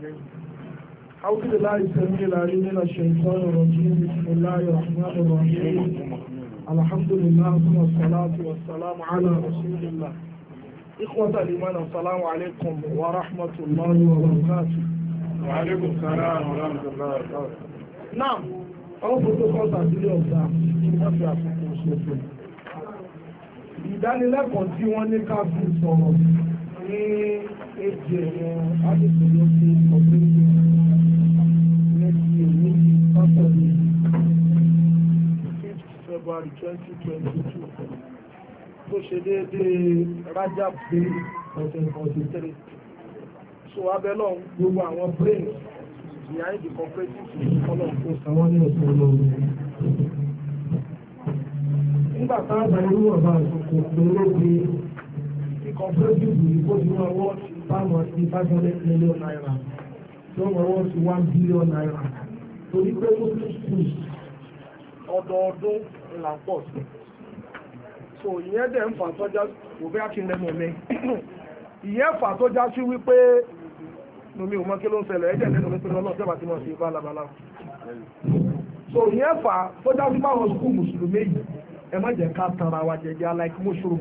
أعوذ بالله السميع العليم من الشيطان الرجيم بسم الله الرحمن الرحيم الحمد لله والصلاة والسلام على رسول الله إخوة الإيمان السلام عليكم ورحمة الله وبركاته. وعليكم السلام ورحمة الله وبركاته. نعم àwọn protocol àdílé ọ̀gá wọ́n fi àfikún ṣòfò. Ìdánilẹ́kọ̀ọ́ tí wọ́n ní ká fi sọ̀rọ̀ ní èjì ẹ̀wọ̀n adìsílọ́sí ọ̀gbẹ́gbẹ́ next year ní Saturday 5th February 2022 tó ṣe déédéé Rajab Day 1443. So abẹ́lọ́ gbogbo àwọn brains behind the cooperative ìfọ́lọ̀ tó sàwọn ní ọ̀sán lọ́wọ́. Nígbà táàbà irú ọ̀bá àsìkò pẹ̀lú pé the cooperative yìí kó ti wọ́n wọ́n ti báwọn sí 500 million naira tí wọ́n wọ́n sí 1 billion naira torí pé muslim schools ọdọọdún là ń pọ̀ sí. So ìyẹn dẹ̀ ń fà tọ́já òbí akínlẹ́nu mi ìyẹn fà tó já sí wípé nomi ò mọ kí ló ń ṣẹlẹ̀ ẹ̀jẹ̀ lẹ́nu nítorí ọlọ́ọ̀tẹ́bà tí wọ́n ti bá labalá. So ìyẹn fà tó já sí báwọn skul mùsùlùmí yìí ẹ má jẹ́ ká tanra wa jẹjẹ like mushroom.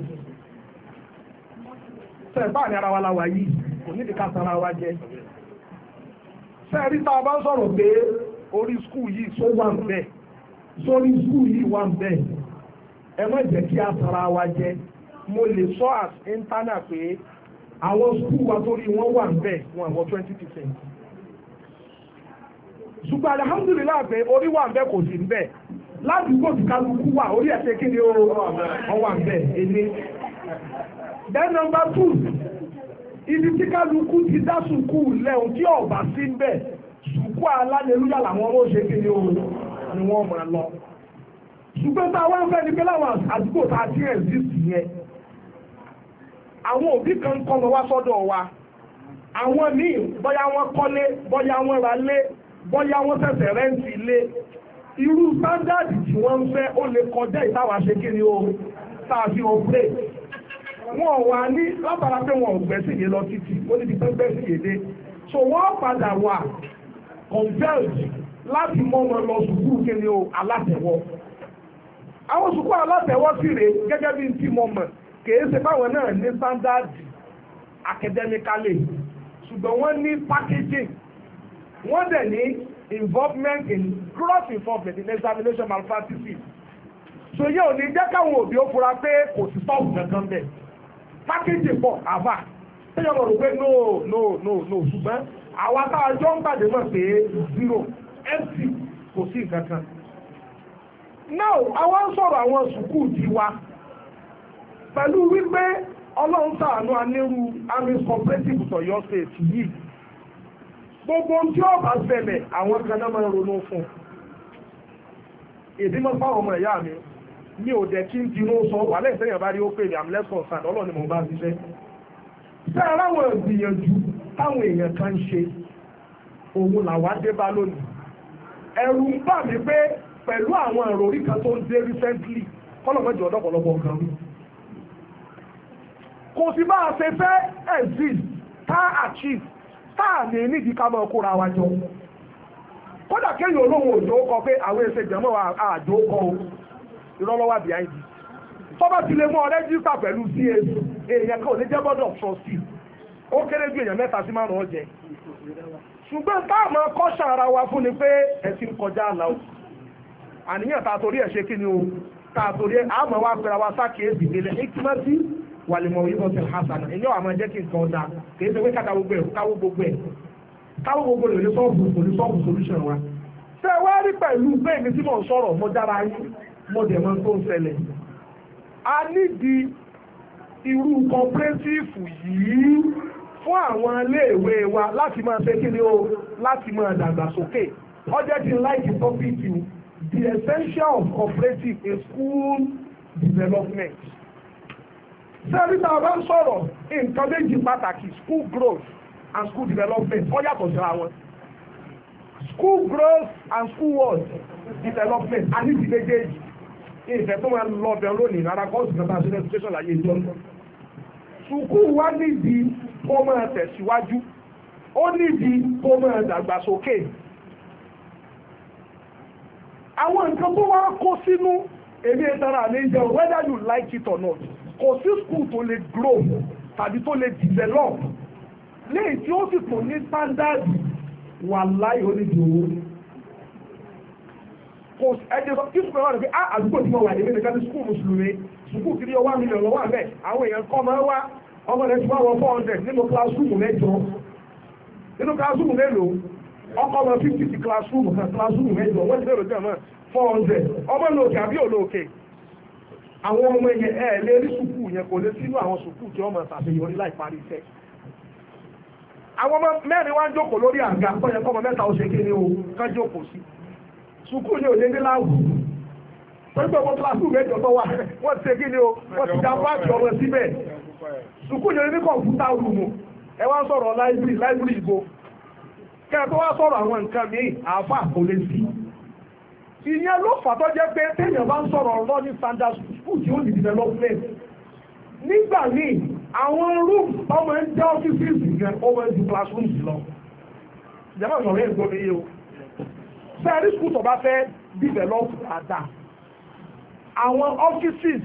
Sẹ́ẹ̀ ní ara wa la wà yìí kò nídìí ká tanra wa jẹ. Sẹ́ẹ̀ rí tá a bá ń sọ̀rọ̀ pé orí skul yìí tó wà ń bẹ̀ sórí skul yìí wà ń bẹ̀ ẹ má jẹ́ kí a tanra wa jẹ. Mo lè sọ as internal pé àwọn skúù wa torí wọ́n wà ń bẹ̀ wọn àwọn 20%. Ṣùgbọ́n alhamdulillah pé orí wà ń bẹ̀ kò sí ń bẹ̀ ládùúgbò tí kálukú wà orí ẹ̀ṣẹ́ kí ni ó wà ń bẹ̀ èlé. Then number 2 ibi tí kálukú ti dá sùkúù lẹ́hùn tí ọ̀bà sí ń bẹ̀ sùkúù alálẹ́lúyà làwọn ọmọ ṣe kí ni ó ni wọ́n máa lọ. Ṣùgbọ́n tá a wá ń fẹ́ ni pé láwọn àdúgbò tá a ti exist yẹn àwọn òbí kan kọ́ lọ wá sọ́dọ̀ wa àwọn míì bóyá wọ́n kọ́lé bóyá wọ́n ra lé bóyá wọ́n ṣẹ̀ṣẹ̀ rẹ́ǹtì ilé irú sándàdì tí wọ́n ń fẹ́ ó lè kọjá ìtawà ṣe kí ni ó tàbí ọ̀pẹ́ wọn wà ní látara pé wọn ò gbẹ́sì yé lọ títí ó ní ti pẹ́ gbẹ́sì yé dé so wọ́n padà wà compelled láti mọ́ wọn lọ sùkúrù kí ni ó alátẹ̀wọ́ àwọn sùkúrù alátẹ̀wọ́ sì rèé gẹ́gẹ́ bí ti mọ̀ mọ̀ kìí ṣe báwọn náà ní standard academically ṣùgbọ́n wọ́n ní packaging wọ́n dẹ̀ ní involvement in gross involvement in examination malpractices so yẹ́ ò ní jẹ́ káwọn òbí ó fura pé kò sí sọ́ọ̀bù kankan bẹ̀ packaging pọ̀ àbá tẹ́yọ̀ mọ̀ rò pé no ṣùgbọ́n àwa táwa jọ ń gbàdé mọ̀ pé 0 empty kò sí nǹkan kan now àwọn ń sọ̀rọ̀ àwọn sùkúù tiwa pẹ̀lú wípé ọlọ́run ṣàánú anírú army cooperative tọ̀yọ́ state yìí gbogbo tí ó bá ṣẹlẹ̀ àwọn kan náà máa ronú fún ìdímọ̀ fáwọn ọmọ ìyá mi ò dẹ̀ kí n dinú sọ wà lẹ́yìn tẹ́yàn bá rí ó pè ní I'm less concerned ọlọ́run ni mo bá ṣiṣẹ́ bẹ́ẹ̀ láwọn ìgbìyànjú táwọn èèyàn kan ń ṣe òun làwa dé bá lónìí ẹ̀rù ń bà mí pé pẹ̀lú àwọn ìròrí kan tó ń dé recently kọ́lọ̀mọ́jọ ọ̀dọ́pọ̀lọpọ̀ kan rí kò sí bá a ṣe fẹ́ exist tá achieve tá ní nídìí ká máa kóra wa jọ kódà kéyìn olóhùn òjò kọ pé àwọn èsè jẹ́mọ́ àjò kọ o ìrọ́lọ́wà behind tó bá ti lè mọ́ rẹ́jísítà pẹ̀lú CAC èèyàn kan ò ní jẹ́ board of trustee ó kéré ju èèyàn 3 sí 5 ọjẹ́ ṣùgbọ́n táàmù kọ́ṣà ara wa fún ni pé ẹ̀sìn kọjá àlà o àníyàn tá torí ẹ̀ ṣe kí ni o tá torí àmọ́ wa pẹ̀lú wa sákèésì ìpínlẹ̀ ìkímọ́tì wàlìmọ̀ ìbọn tẹ̀ hasana èyí wà máa jẹ́ kí nǹkan ọ̀dà kìí ṣe pé káwó gbogbo ẹ̀ lè sọ́ọ̀bù solution wa. ṣé wá rí pẹ̀lú bẹ́ẹ̀ ni tí mò ń sọ̀rọ̀ mo dára yín mo dẹ̀ mọ́ tó ń ṣẹlẹ̀. a nídìí irú cooperative yìí fún àwọn iléèwé wa láti máa ṣe kí ni o láti máa dàgbàsókè ọjọ́ ti like the topic you the essential of cooperative in school development. Sẹ́rí tá a bá ń sọ̀rọ̀ nǹkan méjì pàtàkì school growth and school development ó yàtọ̀ síra wọn. School growth and school what? Development a ní ti méjèèjì. Ìfẹ́ tó máa lọ bẹ̀rù lónìí rárá kọ́ọ̀sì kan bá ṣe education láyé ìjọ. Sùkúù wa nídìí kó máa tẹ̀síwájú ó nídìí kó máa dàgbàsókè. Àwọn nǹkan tó wá kó sínú èmi ìtara àlẹ́ ìjẹun whether you like it or not, kò sí school tó lè grow tàbí tó lè develop léyìí tí ó sì tó ní standard wà láì onídìí owó. Kò ẹjẹ sọ kí sùkúl wà ní pé àdúgbò tí mo wà ní nìkan ní sùkúl mùsùlùmí sùkúl kiri ọwọ́ mílíọ̀nù lọ́wọ́ àbẹ́ àwọn èèyàn kọ́ máa wá ọmọ rẹ̀ tí wọ́n wọ 400 nínú classroom mẹ́jọ nínú classroom mélòó ọkọ̀ ọmọ 50 ti classroom kan classroom mẹ́jọ wọ́n ti lérò jẹ́ mọ́ 400 ọmọ lóòkè àbí òlóòkè. Àwọn ọmọ yẹn ẹ̀ lé rí sùkúù yẹn kò lè sínú àwọn sùkúù tí wọ́n mọ̀ ṣàṣeyọrí láì parí iṣẹ́. Àwọn ọmọ mẹ́rin wá ń jókòó lórí àga tọ́yẹ kọ́mọ mẹ́ta ó ṣe kí ni o kán jókòó sí. Sùkúù yẹn ò lé ní láwù. Pẹ̀lú ọmọ kíláàsì mẹ́jọ tó wà wọ́n ti ṣe kí ni o wọ́n ti dá fáàkì ọmọ síbẹ̀. Sùkúù yẹn ní kọ̀ǹpútà rúùmù ẹ wá ń sọ̀rọ̀ láìbírì ìbò. Kẹ́ẹ̀ tó wá sọ̀rọ̀ àwọn nǹkan míì àáfà kò lè sí. Ìyẹn ló fà tó jẹ́ pé téèyàn bá ń sọ̀rọ̀ ọ̀rọ̀ ní standard school tí ó ní development. Nígbà míì àwọn room ọmọ ń jẹ́ offices gan ọmọ ń ju classrooms lọ. Ìjọba ìṣòro yẹn gbọ́ mi yé o. Fẹ́ẹ́rí school tó bá fẹ́ develop àdá. Àwọn offices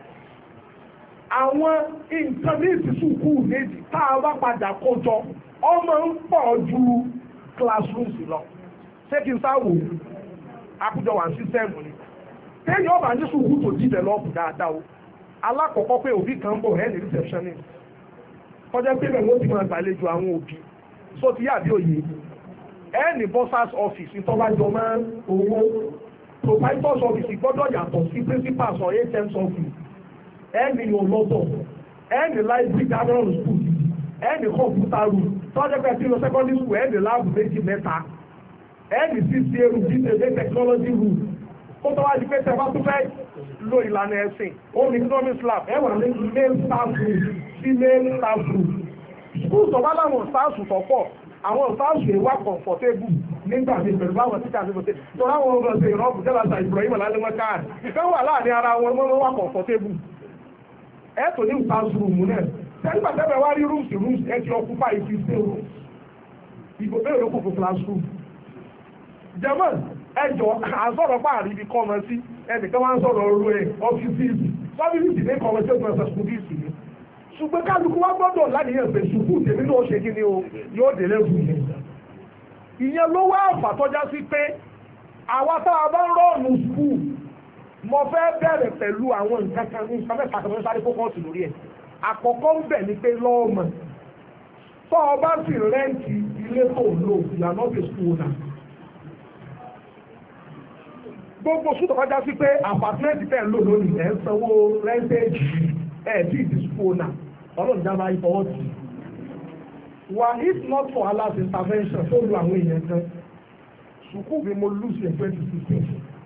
àwọn nǹkan ní ìsìnkú méjì tá a bá padà kó jọ ọmọ ń pọ̀ ju classrooms lọ. Ṣé kí n sáwò àkójọ wà sísẹ́mù ni téèyàn ọba ní sùúrù tó develop dáadáa o. Alákọ̀ọ́kọ́ pé òbí kan bọ̀ ẹni receptionist kọjá pé bẹ́ẹ̀ wọ́n ti máa gbàlejò àwọn òbí só ti yá bí òye ẹni bursars office ìtọ́wájọ máa owó proprietors office gbọ́dọ̀ yàtọ̀ sí principals or HM's office ẹni yóò lọ́tọ̀ ẹni library gathering school ẹni computer room tọ́jọ́ pé tí lọ secondary school ẹni lab méjì mẹ́ta ẹni CCA room dta technology room kó tó wá di pé tẹ́fà tó fẹ́ lo ìlànà ẹ̀sìn ó ní economics lab ẹwà ní male staff room female staff room school tó bá láwọn staff tó pọ̀ àwọn staff rẹ̀ wà comfortable nígbà tí pẹ̀lú báwọn títà ní bọ́tẹ́ tó láwọn ọmọ ọ̀sẹ̀ ìrọ́bù tẹ́lá sa Ibrahim alálẹ́mọ́ káàdì ìfẹ́ wà láàrin ara wọn wọ́n wà comfortable ẹ̀ tó ní staff room náà tẹ́lifà tẹ́lẹ̀ wá rí rooms ẹ̀ ti occupy ìfisẹ́ rooms ìbò bẹ́ẹ̀ ló kò fún classroom German ẹjọ́ àsọ̀rọ̀ páàrí ibi kọ́mọ sí ẹnìkan wá ń sọ̀rọ̀ ọ̀rọ̀ ẹ̀ ọ́fíìsì sọ́fíìsì ní kọ́mọ tí ó gbọ́n sọ skúbíìsì ni ṣùgbọ́n kálukú wá gbọ́dọ̀ láníyàn pé ṣùkú tèmi náà ṣe kí ni o yóò dé lẹ́kùn yẹn ìyẹn ló wá àfàtọ́já sí pé àwa tá a bá ń rọ́ọ̀nù skul mo fẹ́ bẹ̀rẹ̀ pẹ̀lú àwọn nǹkan kan ní ìsọfẹ́ pàtàkì sáré fókọ́ọ̀sì lórí ẹ̀ àkọ́kọ́ ń bẹ̀ ni pé lọ́ọ̀mọ̀ tó o bá sì rẹ́ǹtì ilé tó lò ìyànà fi skul náà gbogbo sùtọ̀ kọjá sí pé àpàtúmẹ̀tì tẹ̀ ń lò lónìí ẹ̀ ń sanwó rẹ́ńtẹ́jì ẹ̀ bí ìdìsúkò náà ọlọ́run jábá ìfọwọ́ tì wà if not for Allah's intervention tó lu àwọn èèyàn kan sùkúù bí mo lose in 2016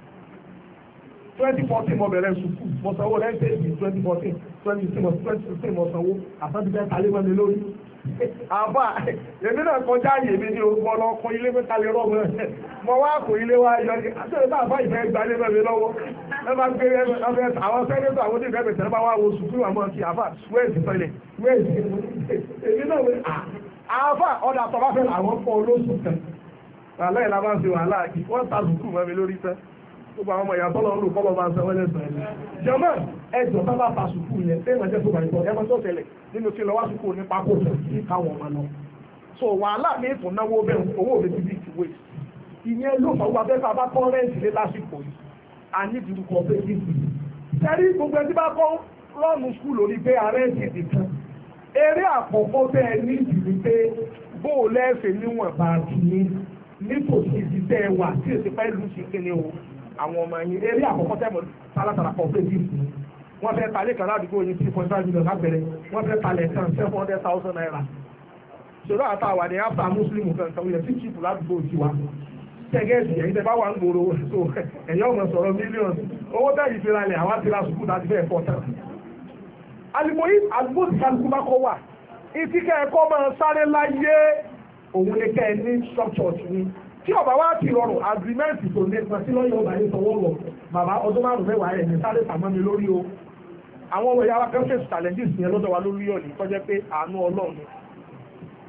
2014 mo bẹ̀rẹ̀ sùkúù mo sanwó rẹ́ńtẹ́jì 2014 2016 mo sanwó àtàbíjẹ́ talẹ́mọ́ni lórí àbá èmi náà kọjá àyè mi ní orúkọ ọlọ́kọ ilé mẹ́ta lè rọ́ọ̀mù ẹ̀ mo wá kò ilé wá yọ ní àtẹ̀lẹ́ bá àbá ìfẹ́ gba ilé mẹ́rin lọ́wọ́ ẹ bá gbé àwọn sẹ́nẹ́tọ̀ àwọn onífẹ́ bẹ̀tẹ̀ bá wá wo sùkúrù àmọ́ ti àbá wẹ́ẹ̀sì sẹ́lẹ̀ wẹ́ẹ̀sì èmi náà wẹ́ àbá ọ̀dà tọ́ba fẹ́ làwọn pọ̀ olóṣù kan wàhálà ìlà máa ń ṣe wàhálà kí wọ́n ta sùkúrù mọ́ mi lórí tẹ́ gbogbo àwọn ọmọ ìyàtọ̀ lọ́rùn ló kọ́lọ́ máa ń sanwó lẹ́sàn ẹ̀ jọmọ́ ẹjọ́ tó bá fa sùkúrù yẹn tẹ́ ìmọ̀ jẹ́ tó bàjẹ́ ẹ̀ mọ́ tó tẹ̀lẹ̀ nínú kí lọ wá sùkúrù ní pákó tẹ̀ sí káwọn ọmọ lọ so wàhálà ní ètò náwó bẹ́ẹ̀ owó mi ti bí ti wé ìyẹn ló fà wá bẹ́ẹ̀ bá bá kọ́ rẹ́ǹtì lé lásìkò yìí a ní ìdúró kan bẹ́ẹ̀ ní ìlú tẹ́rí gbogbo ẹni bá kọ́ lọ́ọ̀nù sùkúrù lórí pé àrẹ́ǹtì nìkan eré àkọ́kọ́ bẹ́ẹ̀ ní ìdílé pé bóò lẹ́ẹ̀fẹ̀ níwọ̀n bá ti ní nítòsí ibi tẹ́ ẹ wà tí èsì pẹ́ lù sí kíni o àwọn ọmọ yìí eré àkọ́kọ́ tẹ́mọ̀ tálátàlá cooperative wọ́n fẹ́ talé kan ládùúgbò yìí 3.5 million lábẹ́rẹ́ wọ́n fẹ́ talẹ̀ kan 700,000 naira ṣòro àtàwà ní after muslim kankan yẹ sí chief ládùúgbò tiwa tẹ́gẹ́ẹ̀sì ẹ̀yìn tẹ́ bá wà ń gbòòrò so ẹ̀yọ́ ọmọ sọ̀rọ̀ mílíọ̀nù owó tẹ́yì fi ralẹ̀ àwọn ti ra sùkúù láti fẹ́ ẹ̀fọ́ tán alimoyi àdúgbò tí kálukú bá kọ́ wà ìtí kẹ́ẹ̀kọ́ máa sáré láyé òun ní kẹ́ẹ̀ ní structure ni tí ọba wa ti rọrùn agreement tó ní ẹgbẹ́ sí lọ́yọ̀ ọba yìí tọwọ́ lọ bàbá ọdún márùn mẹ́wàá ẹ̀ ní sáré tàmọ́ mi lórí o àwọn ọmọ ìyá wa kan face challenges yẹn lọ́dọ̀ wa lórí ọ̀nì tó jẹ́ pé àánú ọlọ́run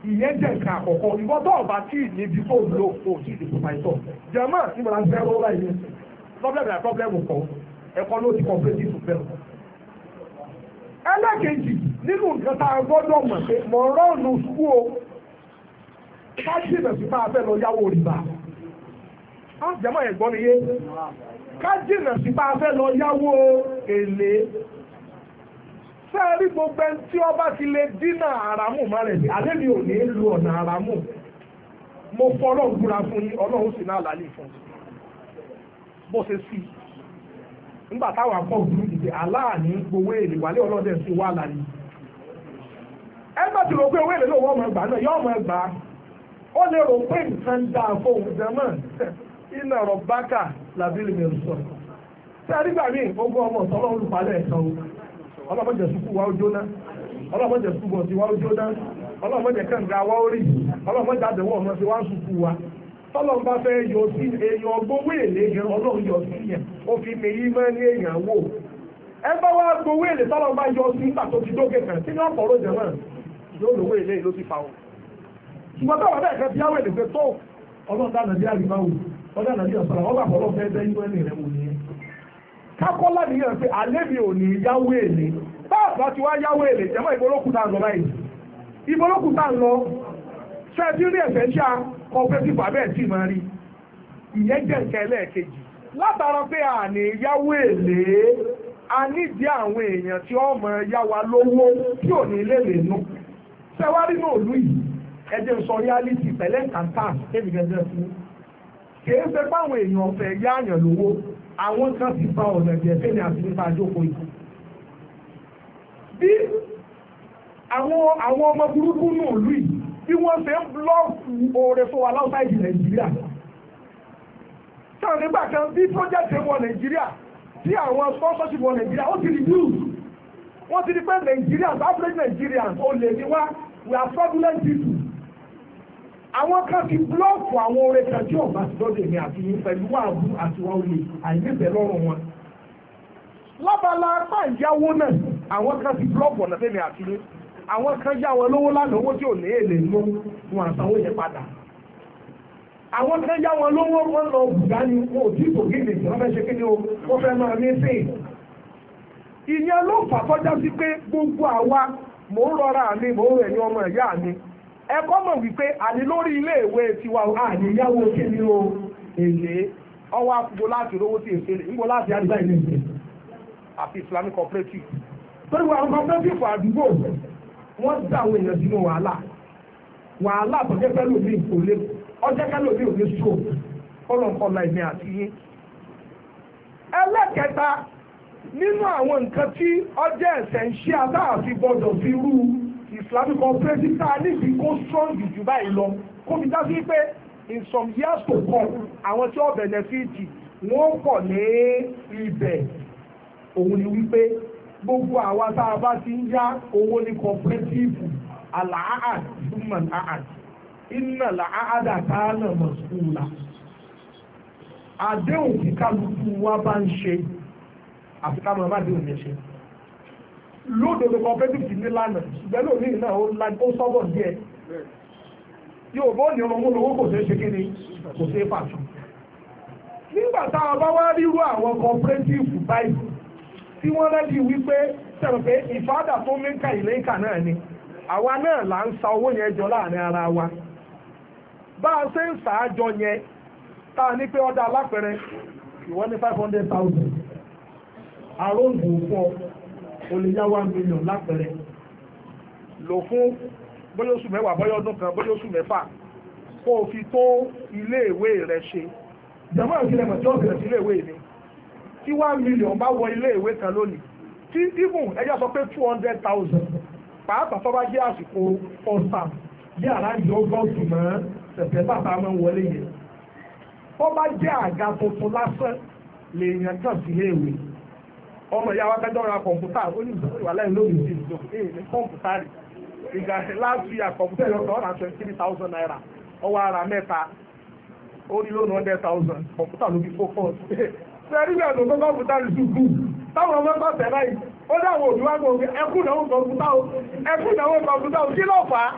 ìyẹn jẹ́ nǹkan àkọ́kọ́ ìwọ́n tó ọba tí níbi tó lò ó sí ìdìbò pàìtọ́ jẹ́mọ́ níbo la fẹ́ rọ́ọ̀rọ̀ yìí problem kọ́ ẹ̀kọ́ ló ti cooperative to fail. ẹlẹ́kejì nínú nǹkan tá a gbọ́dọ̀ mọ̀ pé mọ̀ rọ́ọ̀nù sùkú o ká jìnà sí máa fẹ́ lọ yáwó rìbá jẹ́mọ́ ẹ̀gbọ́n mi yé ká jìnà sí máa fẹ́ lọ yáwó èlé sẹ́ẹ̀rí gbogbo ẹni tí ọba ti lè dínà àràmù má rẹ̀ sí alẹ́ mi ò ní lu ọ̀nà àràmù mo fọ́ ọlọ́run búra fún yín ọlọ́run sì náà lálẹ́ fún bó ṣe sí nígbà táwọn akọ́ òdúró dìde aláàní gbowó èlé wálé ọlọ́dẹ sí wà lálẹ́ ẹgbẹ́ tí rò pé owó èlé lówó ọmọ ẹgbà náà yọ ọmọ ẹgbà ó lè rò pé nǹkan dáa fóun jẹmọ́ iná ọ̀rọ̀ bákà làbílì mẹ́rin sọ sẹ́ẹ̀rí gbà mí ogún ọmọ ọ̀sán olùpalẹ̀ ẹ̀kan ọlọ́mọdé sùkú wa ó jóná ọlọ́mọdé sùkú bọ̀ sí wa ó jóná ọlọ́mọdé kànga wa ó rí ọlọ́mọdé àdéhùn ọmọ sí wa ń sùkú wa tọ́lọ́n bá fẹ́ yọ sí èèyàn gbówó èlé yẹn ọlọ́run yọ sí yẹn ó fi mèyí mọ́ ní èèyàn wò ẹ bá wá gbówó èlé tọ́lọ́n bá yọ sí nígbà tó ti dókè kan tí wọ́n pọ̀ lóde náà yóò lówó èlé ló ti fa o ṣùgbọ́n táwọn bẹ́ẹ̀ fẹ́ fi yáwó èlé pé tó ọlọ́run dáná bí àríwá wò ọlọ́run dáná bí ọ̀sán ọgbà fọlọ́ fẹ́ bẹ́ yíwọ́ ní rẹ̀ wò nìyẹn kákọ́lá nìyẹn pé alẹ́ mi ò ní yáwó èlé báàbá ti wá yáwó èlé jẹ́mọ́ ìbolókùtà ń lọ báyìí ìbolókùtà ń lọ ṣẹ́ẹ̀tìrì ẹ̀fẹ́ ṣá cooperative abẹ́ tí máa rí ìyẹn jẹ́ nǹkan ẹlẹ́ẹ̀kejì látara pé a ní yáwó èlé a nídìí àwọn èèyàn tí ó mọ yá wa lówó tí ò ní lè lè nù ṣẹ́wárí náà lù yìí ẹjẹ́ sọ reality pẹ̀lẹ́ kàńtà kébi gẹ́gẹ́ fún kìí ṣe báwọn èèyàn ọ̀fẹ́ yáàyàn lówó àwọn kan ti bá ọ̀nà ẹ̀jẹ̀ fẹ́ni àti nípa àjókòó yìí bí àwọn ọmọ burúkú náà lù yìí bí wọ́n ṣe ń blọ́ọ̀kù oore fún wa láwùsáìdì nàìjíríà sáà nígbà kan bí project wọ nàìjíríà tí àwọn sponsorship wọ nàìjíríà ó ti reduce wọ́n ti di pé Nigerians average Nigerians ó lè ní wá we are fraudulent people àwọn kan ti blọ́ọ̀kù àwọn oore kan tí ọ̀bá ti dọ́dẹ̀ ní àti yín pẹ̀lú wàhálù àti wọn olè àìníbẹ̀ lọ́rùn wọn lábala apá ìyáwó náà àwọn kan ti blọ́ọ̀kù ọ̀nà tẹ́mi àti yín àwọn kan yá wọn lówó lánàá owó tí ò ní èlé ló wọn àtàwọn yẹn padà àwọn kan yá wọn lówó wọn lọ bùgá ni wọn ò tí kò gé nìkan wọn fẹ́ ṣe kí ni o wọn fẹ́ máa ní sí ìyẹn ló fà tọ́já sí pé gbogbo àwa mò ń rọra mi mò ń rẹ̀ ní ọmọ ìyá mi ẹ̀kọ́ mọ̀ wípé àní lórí iléèwé tiwa àní yáwó kí ni o èlé ọwọ́ àfúgbó láti rówó tí èsè rẹ̀ níbo láti àdìbá ilé ìgbé àfi Islamic cooperative torí wọn cooperative àdúgbò wọ́n dá àwọn èèyàn sínú wàhálà tó jẹ́ pẹ́lú mi kò lé ọjọ́ pẹ́lú mi ò lè so kọ́lọ̀kọ́lá ìmí àti yín. ẹlẹ́kẹta nínú àwọn nǹkan tí ọjọ́ ẹ̀sẹ̀ ń ṣe àtàfi gbọ́dọ̀ fi rú Islamic cooperative tá a níbi kó strong jù báyìí lọ kó fi dá sí pé in some years to come àwọn tí ó benefit wọ́n pọ̀ ní ibẹ̀ òun ni wípé gbogbo àwa tá a bá ti ń yá owó ní cooperative àlàáhàd human ahad iná làáhàd àkáànà mọ̀sùlùmá àdéhùn tí kálukú wa bá ń ṣe àfi ká máa bá déhùn yẹn ṣe lódodo cooperative ti ní lánàá ṣùgbọ́n lómi náà ó sọ́bọ̀ díẹ̀ yóò bó ní ọmọ olówó kò ṣeé ṣe kí ni kò ṣeé pàtó nígbà tá a bá wá rírú àwọn cooperative báyìí tí wọ́n rẹ́dí wípé sẹ́rọ̀ pé ìfádà tó mẹ́ka ìlẹ́kà náà ni àwa náà là ń sa owó yẹn jọ láàrin ara wa bá a ṣe ń sàájọ yẹn tá a ní pé ọ̀dà alápẹ̀rẹ̀ ìwọ́n ní 500,000 àróǹdù fún o lè yá 1 million lápẹ̀rẹ̀ lò fún bóyá oṣù mẹ́wàá bóyá ọdún kan bóyá oṣù mẹ́fà kó o fi tó iléèwé rẹ̀ ṣe jẹ́mọ́ ìṣẹ̀lẹ̀ mọ̀ tí ó bẹ̀rẹ̀ sí iléèwé mi tí 1 million bá wọ ilé ìwé kan lónìí tí even ẹjọ́ sọ pé 200,000 pàápàá tó bá jẹ́ àsìkò ọ̀sán bí àrájì ọgọ́sù mọ́ sẹ̀pẹ̀tà tá a máa ń wọlé yẹn tó bá jẹ́ àga tuntun lásán lèèyàn kàn sí ilé ìwé ọmọ ìyá wa kẹjọ ra kọ̀ǹpútà ó ní ìwà lẹ́yìn lórí ìdí ìjọ ní kọ̀ǹpútà rẹ̀ ìgbà last year kọ̀ǹpútà yọ kọ́ 123,000 naira ọwọ́ ara mẹ́ta ó ní lónìí 100,000 kọ̀ǹpútà ló fi focus sẹ́rí bí ẹ̀dùn tó kọ́mpútà ní ṣùgbù táwọn ọmọ bá tẹ̀ láì ó dáwọn òdúwà gbogbo ẹkùnàwó kọ̀mpútà ó kí ló fà á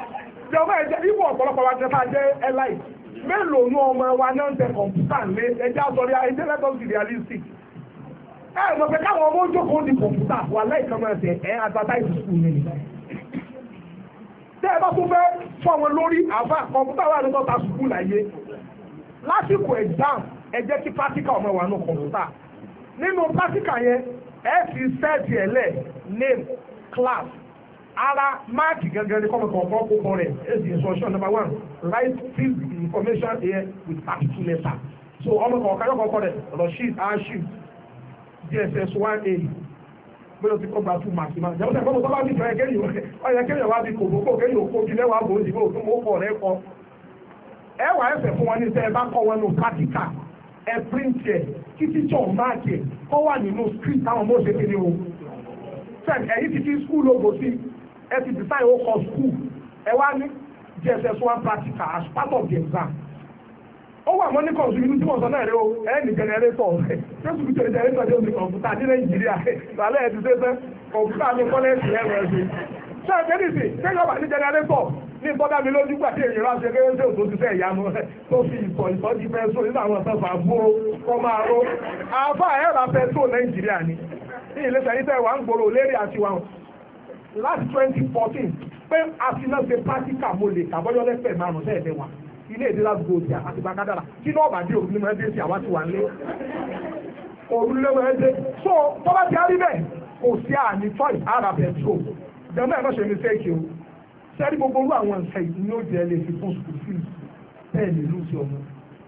ìjọba ẹ̀jẹ̀ ìwọ ọ̀pọ̀lọpọ̀ wa jẹ́ bá jẹ́ ẹláì mélòó ní ọmọ wa náà ń tẹ kọ̀ǹpútà lé ẹjẹ́ àtọ́rí ayélujára realistic ẹ̀ mọ̀ pé káwọn ọmọ ojókòó di kọ̀ǹpútà wà lẹ́ẹ̀kan ẹ̀sẹ̀ ẹ̀ advertise school ni tẹ́ ẹ bá tún fẹ́ fọ́ wọn lórí àbá kọ̀ǹpútà wà ní tọ́ta school láyé lásìkò exam ẹ jẹ́ kí practical ọmọ wà ní kọ̀ǹpútà nínú practical yẹn ẹ fi sẹ́ẹ̀tì ẹ̀ lẹ̀ name class ara máàkì gẹ́gẹ́ ní kọ́mọ̀ kọ̀ọ̀kan kókó rẹ̀ is the instruction number 1 write fill the information here with capital letter so ọmọ kọ̀ọ̀kan yóò kọ́kọ́ rẹ̀ Rashid Ashim DSS 1A bóyá ti kọ́ gba 2 marks máa jẹ́ ọ̀sẹ̀ tó bá ti fẹ́ kéèyàn wá bí kòkòkò kéèyàn òkú ojú lẹ́wàá bò ó dìbò tó mọ́ kọ̀ rẹ̀ kọ́ ẹ wà ẹsẹ̀ fún wọn ní sẹ́ ẹ bá kọ́ wọn ní practical ẹ print ẹ kí tíṣọ̀ máàkì ẹ kọ́ wà nínú script táwọn ọmọ òṣèlú ni o sẹ́ẹ̀ ẹ̀yìn ti fi school logo sí ẹ ti design ó kọ school ẹ wá ní JSS 1 practical as part of the exam ó wà mọ́ ní kọ̀ọ̀sùn tí wọ́n sọ náà rẹ o ẹ ní generator Facebook generator dé omi kọ̀ǹpútà ní Nàìjíríà lálẹ́ ẹ̀ ti dé sẹ́ kọ̀ǹpútà ní kọ́lẹ́ẹ̀sì ẹ̀rọ ẹ̀sìn sẹ́ẹ̀ kẹ́nìsì sẹ́yìn ọba ní generator ní bọ́dá mi lójú gbà tí èyí rán ṣe kéré tó ti fẹ́ ìyanu tó fi ìtọ́jú pẹ́só nínú àwọn ọ̀sán fàbúrò kọ́ máa ró àfà ẹ̀rà pẹ́só Nàìjíríà ni ní ilé sẹ́yìn tẹ́ wà ń gbòòrò lérí àti wọn láti 2014 pé àfihàn ṣe practical mo lè kàbọ́yọ́ lẹ́pẹ̀ márùn sẹ́ẹ̀dẹ̀ wa ilé èdè láti gòkè àti bàkádàrà kí náà bàdé òrùlé mọ́ ẹ́dẹ́ sí àwa ti wà lé òrùlé mọ́ ẹ́dẹ́ so tọ́lá ti á rí bẹ́ẹ̀ kò sí àní choice ara pẹ̀tró jẹ́mọ́ ẹ̀ má ṣe mi fẹ́ kí o sẹ́rí gbogbo orú àwọn nǹkan ìlú ní ó jẹ́ lè fi fún school fees bẹ́ẹ̀ lè lù sí ọmọ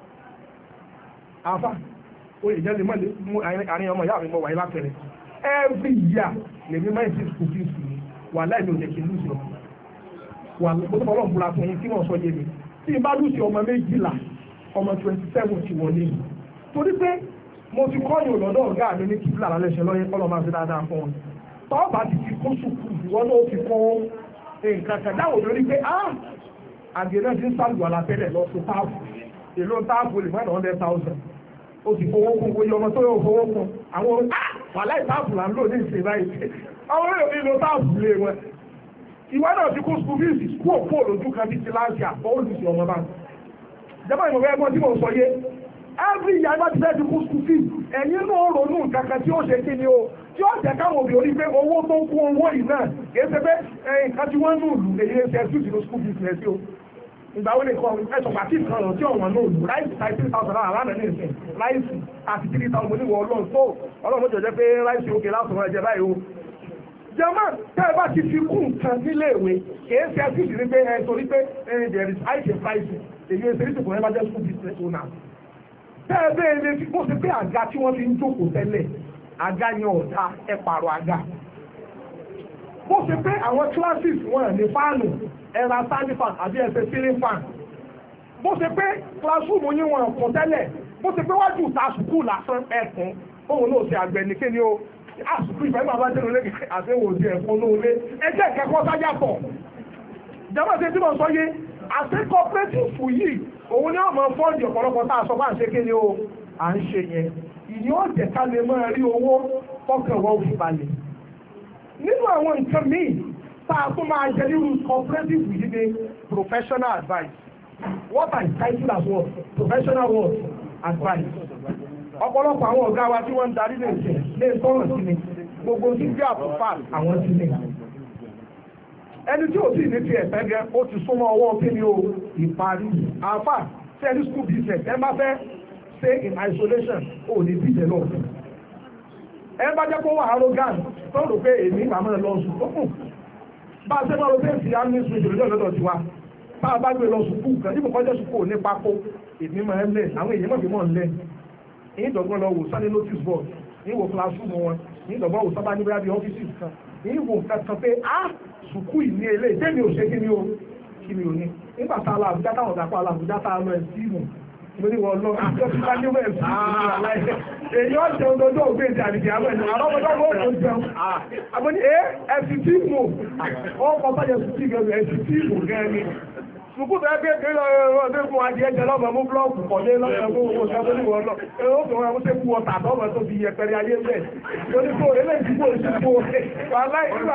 àfà ó lè jẹ́ lè mú àárín ọmọ ìyá mi mọ́ wáyé lápẹ̀rẹ̀ every year lè mi máa ń fi school fees mi wà láì ní òjẹ́ kí lù sí ọmọ wà lóko tó fọlọ́ búra fún yín tí wọ́n sọ yé mi tí n bá lù sí ọmọ 12 ọmọ 27 ti wọlé mi torí pé mo ti kọ́ yòó lọ́dọ̀ ọ̀gá mi ní kíbla lálẹ́sẹ̀ lọ́yẹ́ kọ́ lọ́ máa ṣe dáadáa fún wọn tọ́ọ̀bà ti fi kó sùkúù ìwọ́n náà fi kó nǹkan kan dáwò lórí pé àgbẹ̀ náà ti ń sàlùwà lápẹ́lẹ̀ lọ sí táàbù èlò táàbù lè mọ́ 100,000 ó ti fowó kún oyè ọmọ tó yóò fowó kún àwọn wàhálà táàbù là ń lò ní ìsìn báyìí àwọn olóyè nílò táàbù lè wọn ìwọ náà ti kó school fees kú òkú òlójú kan bí ti láti àpọ̀ olùsí ọmọ bá jẹ́mọ́ ìmọ̀ ẹgbọ́n tí mo sọ yé every year bá ti fẹ́ ti kó school fees ẹ̀yin náà ronú nǹkan kan tí ó ṣe kí ni o tí ó jẹ́ káwọn òbí orí pé owó tó ń kún owó yìí náà kìí ṣe pé nǹkan tí wọ́n ń lù èyí ṣe ẹ̀sùn ìlú school business o ìgbà wo lè kọ́ ẹ̀sọ̀ pàtí kan lọ tí ọ̀wọ́n náà lù láìsí 3,000 náà lánàá ní ìsìn láìsí àti 3,000 mo ní wọ ọlọ́run tó ọlọ́run jọ jẹ́ pé láìsí òkè lásán ẹ̀jẹ̀ báyìí o jẹ́mọ́ tẹ́ ẹ bá ti fi kún nǹkan nílé ìwé kìí ṣe ẹ̀sùn ìlú pé ẹ̀ torí pé there is high price èyí ṣe ní ìsìnkú ẹ̀bá jẹ́ school business owner tẹ́ ẹ bẹ́ẹ̀ lè fi kó ṣe pé àga tí wọ́n fi ń jókòó tẹ́lẹ̀ àga yẹn ọ̀dà ẹ pààrọ̀ àga bó ṣe pé àwọn classes wọn ní fáànù ẹ̀rọ standing fan àbí ẹsẹ̀ ceiling fan bó ṣe pé classroom yín wọn kọ̀ tẹ́lẹ̀ bó ṣe pé wájú ta sùkúù lásán ẹ̀kún òun náà ṣe àgbẹ̀ ní kíni o àsùkú ìfẹ́ máa bá jẹ́nu lé àtẹ̀wò òdi ẹ̀kún ní olé ẹjẹ́ ìkẹ́kọ̀ọ́ sájà pọ̀ ìjọba ṣe tí mo sọ yé àti cooperative yìí òun ni wọ́n mọ fọ́ọ̀dì ọ̀pọ̀lọpọ̀ tá a sọ bá ń ṣe kíni o à ń ṣe yẹn ìní ó jẹ́ ká lè máa rí owó fọ́kàn wọ́n fi balẹ̀ nínú àwọn nǹkan míì tá a tún máa jẹ nínú cooperative yìí ni professional advice what I title as what professional what advice ọ̀pọ̀lọpọ̀ àwọn ọ̀gá wa tí wọ́n ń darí lè ṣe lè tọ́rọ̀ sí ni gbogbo tí bí àpòfà àwọn sí ni ẹni tí ò sí ní ti ẹ̀fẹ́ gẹ ó ti súnmọ́ ọwọ́ kí ni o ìparí àfà sẹ́ni school business ẹ má fẹ́ stay in isolation ò ní bí ìdẹ̀ lọ ẹ bá jẹ́ kó wà arrogant tó rò pé èmi màmá lọ sùn tó kù bá a ṣe máa ro pé ti army street lójú ọ̀dọ̀ tiwa bá a bá gbé lọ sùkúù kan níbo kọjá sùkúù ní pákó èmi máa ń lẹ̀ àwọn èèyàn mọ̀ bí mọ̀ ń lẹ̀ ní ìdọ̀gbọ́n lọ wò sáré notice board ní ìwò classroom wọn ní ìdọ̀gbọ́n wò sábà níbi rábí ọ́fíìsì kan ní ìwò kankan pé sùkúù ìní ilé ìtẹ́mi ò ṣe kí ni o kí ni o ní nígbà tá a lọ àbújá táwọn ọ̀dà pa àbújá tá a lọ ẹ̀ sí ìmù mo ní wọ́n lọ àjọṣepá ní wẹ́ẹ̀ sí ìlú èyí ó jẹun lọ́jọ́ ògbé ìdí àdìgì àwọn ènìyàn àrọ́mọdọ́ ló ń jẹun àmọ́ ní ẹ̀sì tí mò ó kọ́ bá yẹ sí tí gẹ̀rù ẹ̀sì tí mò gẹ́ni sùkúù tó ẹgbẹ́ kí lọ́wọ́ fún adìẹ jẹ lọ́mọ mú blọ́ọ̀kù kọ̀lé lọ́mọ mú owó ṣẹ́gbẹ́ ní wọ́n lọ ó fi wọn ṣe kú ọ̀tà tọ́mọ tó fi yẹpẹrẹ ayé bẹ́ẹ̀ lórí kó eléyìí kó ìṣubú wàhálà ìgbà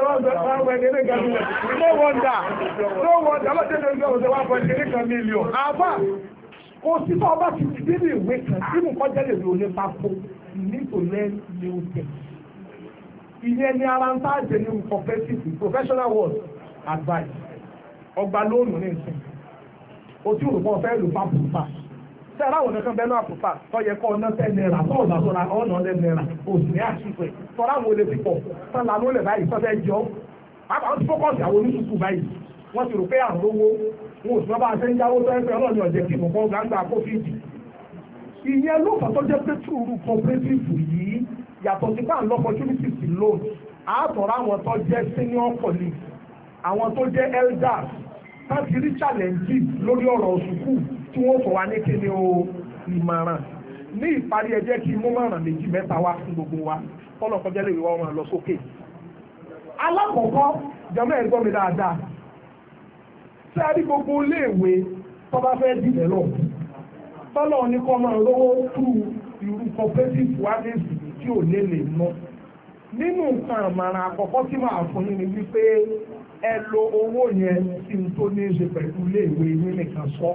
kò sí tó ọba ti ti nínú ìwé kan tí mo kọjá lè lò ní pápó you need to learn new things. Ìyẹn ni ara ń tá àjẹ ní professional word advice. Ọgbà lónìí ní ìsìn. O tí olùkọ́ fẹ́ lò fún àpòpá. Ṣé aláwọ̀ nìkan bẹ́ẹ̀ náà àpòpá tó yẹ kọ́ ọ̀nà 10 naira tó ọ̀nà sọ́ra ọ̀nà 11 naira o sì ní àṣìpẹ̀. Sọ́ra àwọn olè pípọ̀ sọ́la ló lè báyìí sọ́fẹ́ jọ. Àwọn ti fọ́kọ̀sì àwọn oníṣùkú báyìí. Wọ́n ti rò pé àrùn owó wọn ò sì bá ṣe ń jáwó tó ẹgbẹ́ ọlọ́ọ̀ni ọ̀jẹ̀ kí nǹkan gbangba kófíìdì. Ìyẹn ló fà tó jẹ́ pé túrú cooperative yìí yàtọ̀ sí pàǹ opportunities loan àátọ̀rọ̀ àwọn tó jẹ́ senior colleagues àwọn tó jẹ́ elders láti rí challenges lórí ọ̀rọ̀ sùkúù tí wọ́n fọ̀ wá ní kíni o ìmọ̀ràn ní ìparí ẹ jẹ́ kí mú mọ̀ràn méjì mẹ́ta wá fún gbogbo wa kọ́lọ̀ kọjá lè wọ́n wọn lọ sókè. Alákọ̀ọ́kọ́ jọmọ́ ẹ̀ gbọ́ mi dáadáa sẹ́ẹ̀rí gbogbo iléèwé tó bá fẹ́ develop tọ́lọ̀ ní kọ́ máa rówó through irú cooperative wáyéèsì tí ò lè ná nínú nǹkan àmàràn àkọ́kọ́ tí máa fún yín ni wípé ẹ lo owó yẹn tí n tó ní í ṣe pẹ̀lú iléèwé yín nìkan sọ.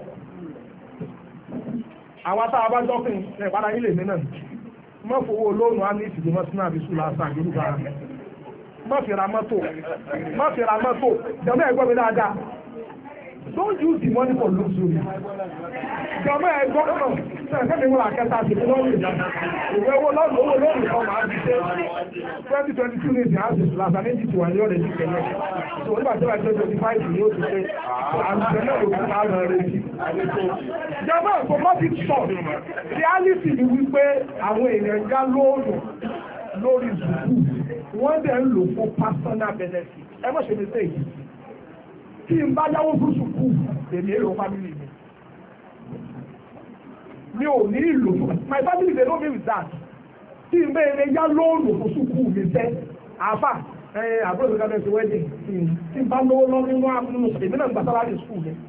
àwa tá a bá jọ́kùn ẹ̀ padà yín lè ní náà má fowó lóònù á ní ìsìnkú mọ́ sínú àbísú lásán àgbélúgba má fi ra mọ́tò jọ̀mọ́ ẹ̀ gbọ́ mi dáadáa. Don't use the money for luxury. Ìjọba ẹ̀gbọ́n náà sẹ́yìn fẹ́mi wọn àkẹta àti ìfowópamọ́ ìwé owó lọ́nà owó lórí kan máa ń ṣe 2022 ní ìsìn àti ìsìláṣà méjì tí wà ní ọ̀rẹ́ ní kẹ̀lẹ́. So nígbà tí wọ́n ti 25 ní oṣù pé àlùfẹ́ náà ló fi máa lọ rẹ̀ sí. Ìjọba ẹ̀kọ́ market shop reality ni wípé àwọn èèyàn já lóòrùn lórí zùkú wọ́n dẹ̀ ń lò fún personal benefit. Ẹ má ṣe mistake. Tí n bá yáwó fún sùkú èmi èrò family mi ò ní ìlò fún my family dey know me with that. Tí n bẹ́ẹ̀ yá lóòlù fún sùkú mi fẹ́ àfà àbúrò mi ká bẹ́ẹ̀ ṣe wedding tí n bá lówó lọ nínú àmúlò èmi náà gba salary sùkú mi.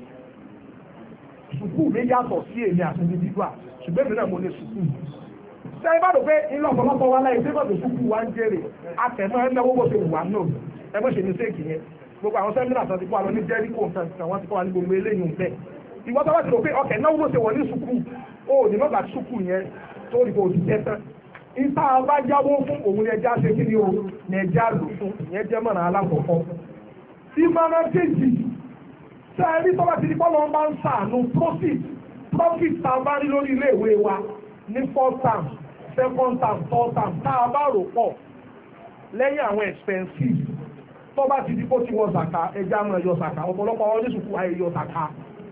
Sùkú mi yàtọ̀ sí èmi àti individual ṣùgbọ́n èmi náà mo ní sùkú. Ṣé ẹ bá dò pé ilé ọ̀pọ̀lọpọ̀ wa láyé tí bọ́ọ̀dù sùkú wa ń jèrè àtẹ̀mọ́ ẹ̀ náwó bó ṣe wù wá náà ẹ mọ̀ ṣe ní séèkì yẹn. Gbogbo àwọn sẹ́mínà tó ti kó àwọn ní jẹ́ríkò nǹkan wọ́n ti kọ́ wa ní gbogbo eléyìí ń bẹ̀. Ìwọ́n tó bá ti rò pé ọkẹ̀ náà wọ́n ṣe wọ̀ ní sùkúù ó ní mọ́gbà sùkúù yẹn tó rí kò sí tẹ́tán. Ìta bá jáwó fún òun ní ẹja ṣe kí ni o ní ẹja lò fún ìyẹn jẹ́ mọ̀nà alákọ̀ọ́kọ́. Ìmọ̀ràn kejì ṣe é rí tọ́lá ti di pọ́lọ́ bá ń sàánú profit tá a bá rí lórí ilé ìwé wa ní 4th term 2nd term 3rd term tá a bá rò pọ̀ lẹ́yìn àwọn expenses tó bá ti di kó ti wọ zàkà ẹja mọ̀ ẹyọ zàkà ọ̀pọ̀lọpọ̀ àwọn oníṣùkú ayẹyọ zàkà.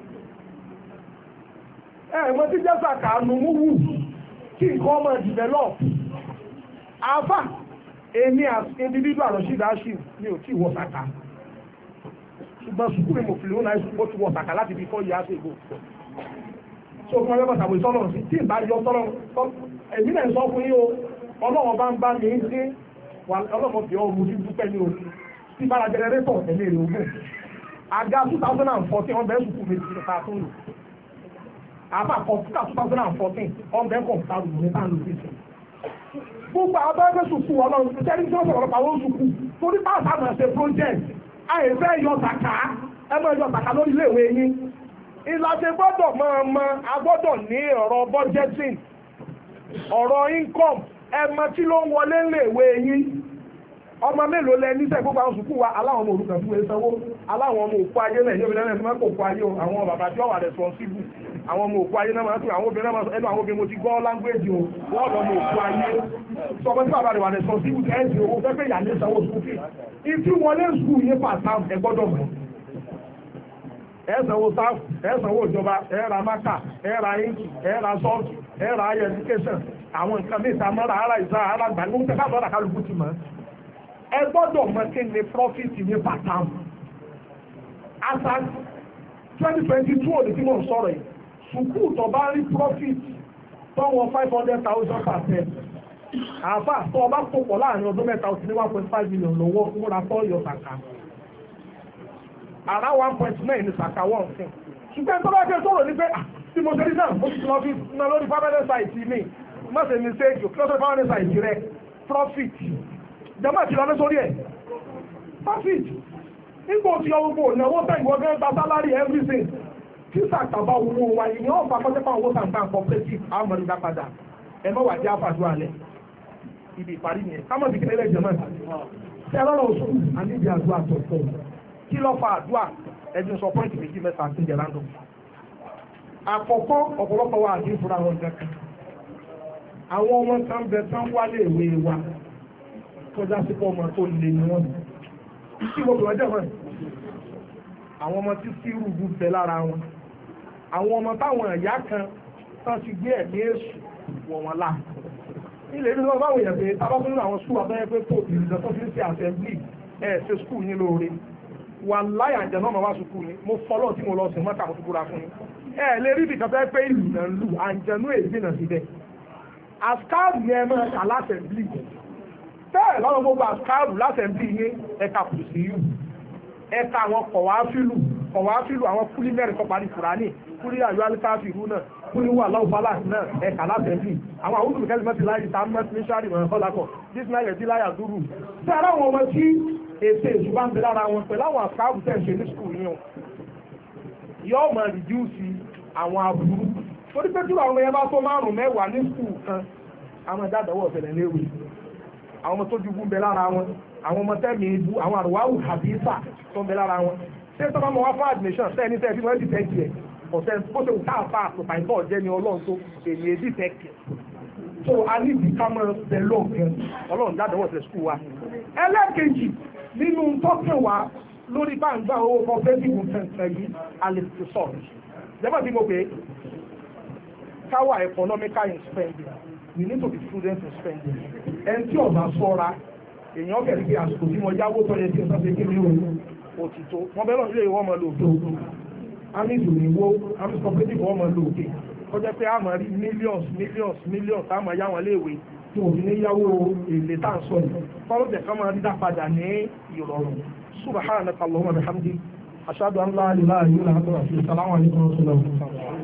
Mo ti jẹ́ zàkà nùmúwù kí nǹkan ọmọ develop. Àfà èmi as individual àlọ́ṣídáṣì mi ò tí wọ zàkà. Ṣùgbọ́n sùkú mi mo fi lóun náà ó ti wọ zàkà láti fi 4 years ago. So fún ọlọ́pàá tàbí sọ́lọ́run sí tí ì bá yọ sọ́lọ́run èmi náà sọ fún yín o ọlọ́run bá ń bá mi ń dín ọlọ́run fi ọrùn ojú dúpẹ́ ní o. Tí bára jẹrẹrétọ̀ ẹ̀mí èrè ogún àga 2014 ọ̀bẹ̀ sùkú mi ti ta fún lò àbá kọ̀ǹpútà 2014 ọ̀bẹ̀ kọ̀ǹpútà lò ní tàn lò fífi. Gbogbo àwọn abẹ́rẹ́ sùkú ọlọ́run ti tẹ́lẹ̀ tí wọ́n sọ̀rọ̀ pàwọ́ sùkú torí bá àtàwọn ẹ̀sẹ̀ project àìfẹ́ yọ sàkà ẹ̀mọ́ yọ sàkà lórí iléèwé yín. Ìlàjẹ gbọ́dọ̀ agbọ́dọ̀ ní ọ̀rọ̀ budgeting ọ̀rọ̀ income ẹ̀mọ́ tí ló ń wọlé iléèwé yín. Ọmọ mélòó lẹ níṣẹ́ gbogbo àwọn sùkúù wa aláwọn ọmọ òrukàn fún ẹsanwó aláwọn ọmọ òkú ayé náà yóò bẹ̀rẹ̀ máa kó òkú ayé o àwọn bàbá tí wọ́n wà responsible àwọn ọmọ òkú ayé náà máa tún àwọn obìnrin náà máa sọ ẹnu àwọn obìnrin mo ti gbọ́ language o wọ́n lọ ọmọ òkú ayé sọmọ tí bàbá rẹ̀ wà responsible tí ẹ̀sìn owó fẹ́ pé ìyá ní sanwó sùkúù fee ìtú wọlé sùkúù yín pàtàkì ẹ gbọ́dọ̀ mọ̀ ẹ̀sánwó sáfù ẹ̀sánwó ìjọba ẹ̀ra mákà ẹ̀ra ínkì ẹ̀ra sọ́ọ̀tù ẹ̀ra ayé education àwọn nǹkan mẹ́ta mọ́ra ara ìsá ara gbàgbó tẹ́ká bọ́dà kálukú ti mọ̀ ẹ gbọ́dọ̀ mọ̀ kí ni profit ní pàtàkì. Asa 2022 òní tí mo ń sọ̀rọ̀ yìí sùkúù tó bá rí profit tó wọ 500,000 per cent àfà tó ọba tó pọ̀ láàrin ọdún mẹ́ta ó ti ní 1.5 million lọ́wọ́ múra tó yọ kàkà. ara 1.9 ní sàkàwọ́ ọ̀sìn ṣùgbọ́n tó bá fẹ́ sọ̀rọ̀ ní pé tí mo ṣe rí náà mo ti lọ fi ná lórí permanent site mi má ṣe mistake o kí ló ṣe permanent site rẹ profit jọba ti lọ ní sórí ẹ̀ profit nígbà tí ọwọ́ gbò náwó tẹ̀ ìwọ gẹ́gẹ́ gba salary everything tí sàtàbà owó wa ìyẹn ọ̀fà kọ́sẹ́pà owó sàǹgbà cooperative àwọn ọmọdé dápadà ẹ mọ́ wà jẹ́ àfàdúrà lẹ̀ ibi ìparí yẹn kámọ̀ sí kílẹ̀ jẹ́mọ̀ tí ẹ lọ́rọ̀ oṣù àníbi àdúrà tó pọ̀ kí ló fa àdúrà ẹ̀dùn sọ pọ́ìntì méjì mẹ́ta àti ìjẹ́ láńdọ̀ àkọ́kọ́ ọ̀pọ̀lọpọ̀ wa àti ìfura wọn gẹ́gẹ́ àwọn ọmọ tán bẹ tán wálé ìwé wa kọjá sí pọ́ ọmọ tó lè ní wọn tí mo bẹ̀rẹ̀ jẹ́ wọn àwọn ọmọ tí sí rúgbù bẹ lára wọn àwọn ọmọ táwọn ẹ̀yà kan tán ti gbé ẹ̀mí èṣù wọ̀ wọn lá ilé ìlú náà báwọn èèyàn pé tábàbí nínú àwọn skul abẹ́rẹ́ pé tó ìrìnà tó fi ń ṣe assembly ẹ̀ ṣe skul yín lóore wà láyà àjẹ́ náà wá skul ni mo fọlọ́ tí mo lọ sí mọ́ta mo ti búra fún yín ẹ̀ lè rí ibìkan fẹ́ pé ìlú náà ń lù àjẹnú èdè náà síbẹ̀ àskáàbù ni ẹ máa kà lásẹ̀mblì bẹ́ẹ̀ lọ́wọ́ gbogbo àskáàbù lásẹ̀mblì yín ẹ̀ka kù sí yù ẹ̀ka àwọn kọ̀wáfílù àwọn kúlí mẹ́rin tó parí Kùránì kúlí àyọ alifáfìrú náà kúlí wà láwù balance náà ẹ̀ka lásẹ̀mblì àwọn àwọn olùkọ́ kẹ́lẹ́mẹ́tì láì ta mẹ́tì ní sáré mọ̀ ọ́lákọ̀ dísìláyẹ̀ tí láyà dúró tí ara wọn ọmọ tí èsè ìṣùbá ń bẹ lára wọn pẹ̀lú àwọn àskáàbù tẹ̀ ṣe ní skul yín yóò máa rìdíùsì àwọn aburú torí pé tí àwọn ẹyẹ bá tó márùn mẹ́wàá ní skul kan àwọn ìdádọ́wọ́ ọ̀fẹ́lẹ̀ léwu àwọn ọmọ tó jùgbú ń bẹ lára wọn àwọn ọmọ tẹ́mi ibú àwọn àrùwáwù àbísà tó ń bẹ lára wọn ṣé tó bá mọ wá fún admission sẹ́ni tẹ́ tí wọ́n ti tẹ́ tiẹ̀ ọ̀sẹ̀ bó ṣe wù ká àpá àpòpà ìbọ̀ jẹ́ ni ọlọ́run tó èmi èdè tẹ́ tiẹ̀ so a ní ìdí ká mọ́ ẹ lọ́ọ̀kan ọlọ́run ìdádọ́wọ́ ọ̀sẹ̀ skul wa ẹlẹ́ẹ̀kejì nínú tọ́kàn wa lórí báńgbà owó cooperative nǹkan yìí alẹ́ ti sọ̀rọ̀ jẹ́bọ̀ tí mo pè é káwà economical in spending we need to be prudent in spending ẹni tí ọba sọ́ra èèyàn kẹ̀lé bí àsìkò tí mo yáwó tó yẹ kí n sọ pé kí ni òtítọ́ wọn bẹ́ẹ̀ náà ilé ìwọ́n máa lò òkè àmì ìdùnnìwó àmì cooperative wọ́n máa lò òkè kọjá pé a máa rí millions a máa yá wọn léèwé tí òfin ní yáwó èlé tá à ń sọ yìí kọ́lọ́jẹ̀ kan máa rí dá padà ní ìrọ̀rùn subhanaka Allahumma bihamdik ashhadu an la ilaha illa anta astaghfiruka wa atubu ilayk.